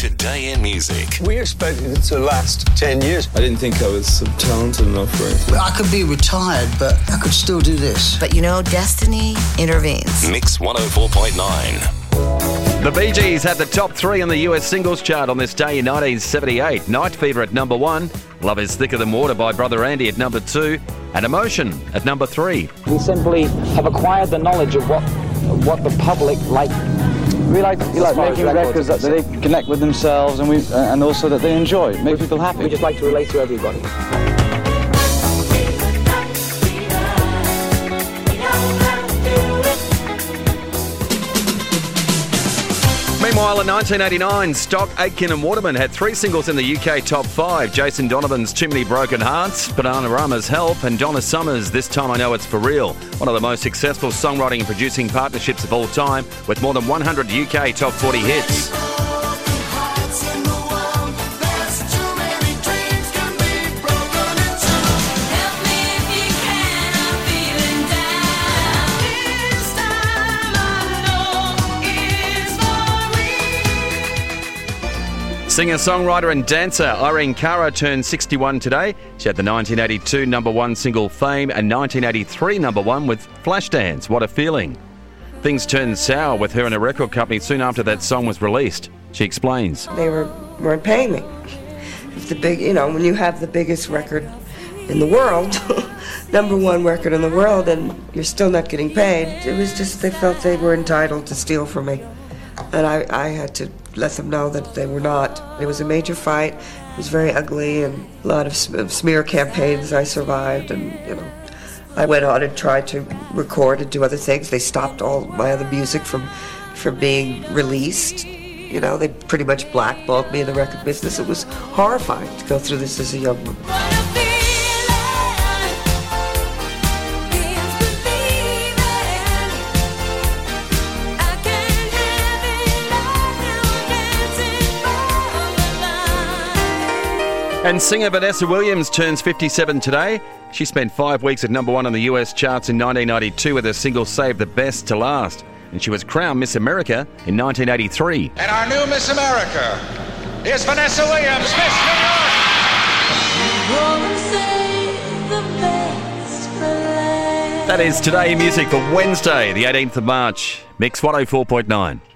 Today in Music. We expected it to last 10 years. I didn't think I was talented enough for it. I could be retired, but I could still do this. But destiny intervenes. Mix 104.9. The Bee Gees had the top 3 on the US singles chart on this day in 1978. Night Fever at number 1, Love Is Thicker Than Water by Brother Andy at number 2, and Emotion at number 3. We simply have acquired the knowledge of what the public like. We like making records that they connect with themselves and also that they enjoy, make people happy. We just like to relate to everybody. Meanwhile, in 1989, Stock, Aitken and Waterman had 3 singles in the UK top 5. Jason Donovan's Too Many Broken Hearts, Bananarama's Help, and Donna Summer's This Time I Know It's For Real. One of the most successful songwriting and producing partnerships of all time, with more than 100 UK top 40 hits. Singer, songwriter and dancer Irene Cara turned 61 today. She had the 1982 number 1 single Fame and 1983 number 1 with Flashdance, What a Feeling. Things turned sour with her and her record company soon after that song was released. She explains. They weren't paying me. If when you have the biggest record in the world, number 1 record in the world, and you're still not getting paid, it was just they felt they were entitled to steal from me. And I had to let them know that they were not. It was a major fight. It was very ugly and a lot of smear campaigns I survived. And, I went on and tried to record and do other things. They stopped all my other music from being released. They pretty much blackballed me in the record business. It was horrifying to go through this as a young woman. And singer Vanessa Williams turns 57 today. She spent 5 weeks at number 1 on the US charts in 1992 with her single Save the Best to Last. And she was crowned Miss America in 1983. And our new Miss America is Vanessa Williams, Miss New York. That is Today in Music for Wednesday, the 18th of March. Mix 104.9.